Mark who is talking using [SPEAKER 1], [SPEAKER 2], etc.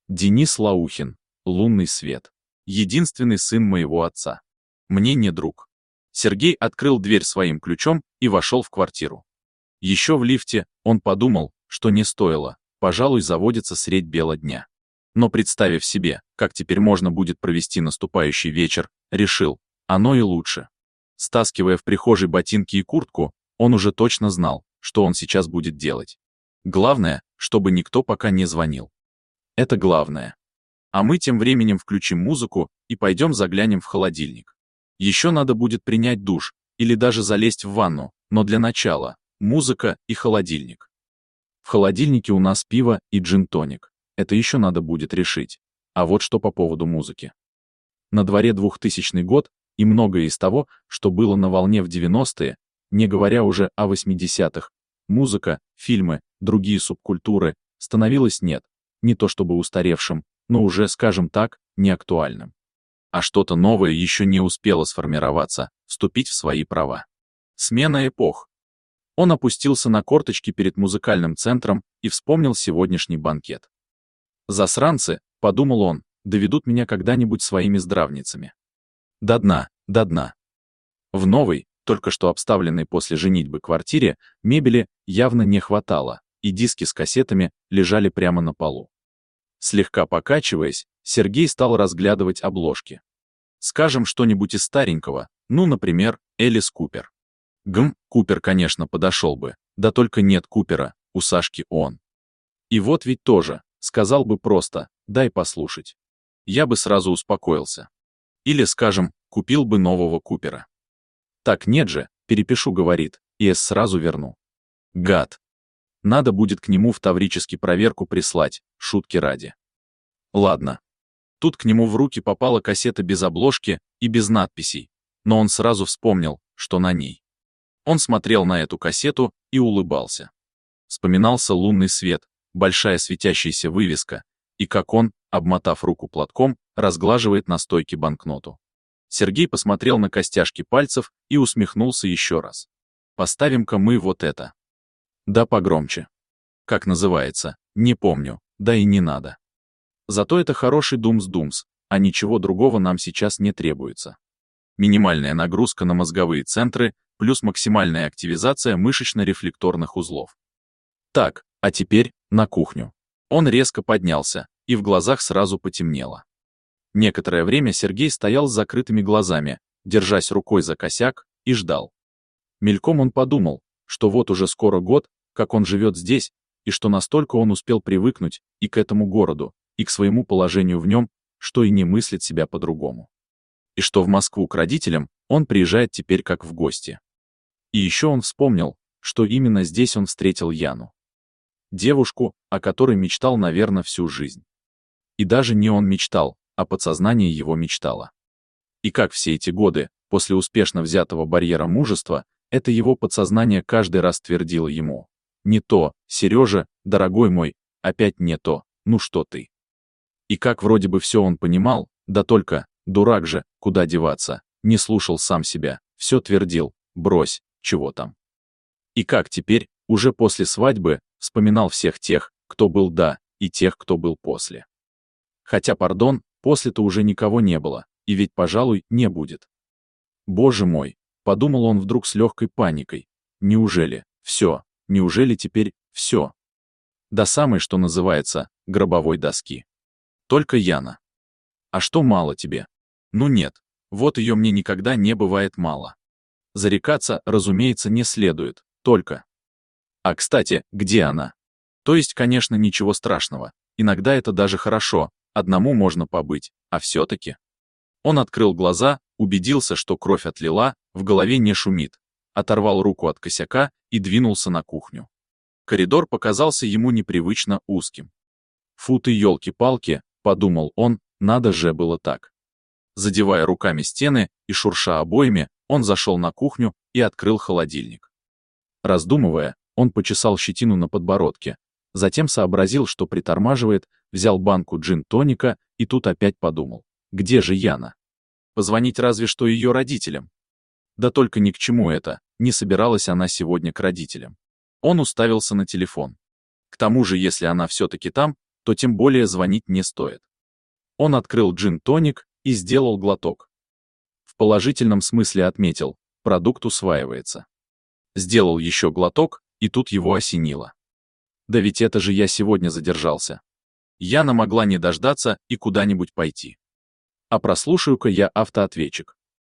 [SPEAKER 1] Денис Лаухин. Лунный свет. Единственный сын моего отца. Мне не друг. Сергей открыл дверь своим ключом и вошел в квартиру. Еще в лифте он подумал, что не стоило, пожалуй, заводиться средь бела дня. Но представив себе, как теперь можно будет провести наступающий вечер, решил, оно и лучше. Стаскивая в прихожей ботинки и куртку, он уже точно знал, что он сейчас будет делать. Главное, чтобы никто пока не звонил. Это главное. А мы тем временем включим музыку и пойдем заглянем в холодильник. Еще надо будет принять душ или даже залезть в ванну, но для начала музыка и холодильник. В холодильнике у нас пиво и джин-тоник. Это еще надо будет решить. А вот что по поводу музыки. На дворе 2000 год, и многое из того, что было на волне в 90-е, не говоря уже о 80-х, музыка, фильмы, другие субкультуры, становилось не то чтобы устаревшим, но уже, скажем так, неактуальным. А что-то новое еще не успело сформироваться, вступить в свои права. Смена эпох. Он опустился на корточки перед музыкальным центром и вспомнил сегодняшний банкет. «Засранцы», — подумал он, — «доведут меня когда-нибудь своими здравницами. До дна, до дна». В новой, только что обставленной после женитьбы квартире, мебели явно не хватало, и диски с кассетами лежали прямо на полу. Слегка покачиваясь, Сергей стал разглядывать обложки. Скажем, что-нибудь из старенького, ну, например, Элис Купер. Купер, конечно, подошел бы, да только нет Купера, у Сашки он. И вот ведь тоже, сказал бы просто, дай послушать. Я бы сразу успокоился. Или, скажем, купил бы нового Купера. Так нет же, перепишу, говорит, и сразу верну. Гад. Надо будет к нему в Таврический проверку прислать, шутки ради. Ладно. Тут к нему в руки попала кассета без обложки и без надписей, но он сразу вспомнил, что на ней. Он смотрел на эту кассету и улыбался. Вспоминался лунный свет, большая светящаяся вывеска, и как он, обмотав руку платком, разглаживает на стойке банкноту. Сергей посмотрел на костяшки пальцев и усмехнулся еще раз. Поставим-ка мы вот это. Да погромче. Как называется, не помню, да и не надо. Зато это хороший думс-думс, а ничего другого нам сейчас не требуется. Минимальная нагрузка на мозговые центры плюс максимальная активизация мышечно-рефлекторных узлов. Так, а теперь на кухню. Он резко поднялся, и в глазах сразу потемнело. Некоторое время Сергей стоял с закрытыми глазами, держась рукой за косяк, и ждал. Мельком он подумал, что вот уже скоро год, как он живет здесь, и что настолько он успел привыкнуть и к этому городу, и к своему положению в нем, что и не мыслит себя по-другому. И что в Москву к родителям он приезжает теперь как в гости. И еще он вспомнил, что именно здесь он встретил Яну. Девушку, о которой мечтал, наверное, всю жизнь. И даже не он мечтал, а подсознание его мечтало. И как все эти годы, после успешно взятого барьера мужества, это его подсознание каждый раз твердило ему: «Не то, Сережа, дорогой мой, опять не то, ну что ты». И как вроде бы все он понимал, да только, дурак же, куда деваться, не слушал сам себя, все твердил: брось, чего там. И как теперь, уже после свадьбы, вспоминал всех тех, кто был до, и тех, кто был после. Хотя, пардон, после-то уже никого не было, и ведь, пожалуй, не будет. Боже мой, подумал он вдруг с легкой паникой, неужели, все, неужели теперь все? До самой, что называется, гробовой доски. Только Яна. А что мало тебе? Ну нет, вот ее мне никогда не бывает мало. Зарекаться, разумеется, не следует, только. А, кстати, где она? То есть, конечно, ничего страшного, иногда это даже хорошо, одному можно побыть, а все-таки. Он открыл глаза, убедился, что кровь отлила, в голове не шумит, оторвал руку от косяка и двинулся на кухню. Коридор показался ему непривычно узким. Фу ты, елки-палки, подумал он, надо же было так. Задевая руками стены и шурша обоями, он зашел на кухню и открыл холодильник. Раздумывая, он почесал щетину на подбородке, затем сообразил, что притормаживает, взял банку джин-тоника и тут опять подумал: где же Яна? Позвонить разве что ее родителям. Да только ни к чему это, не собиралась она сегодня к родителям. Он уставился на телефон. К тому же, если она все-таки там, то тем более звонить не стоит. Он открыл джин-тоник и сделал глоток. В положительном смысле отметил, продукт усваивается. Сделал еще глоток, и тут его осенило. Да ведь это же я сегодня задержался. Яна могла не дождаться и куда-нибудь пойти. А прослушаю-ка я автоответчик.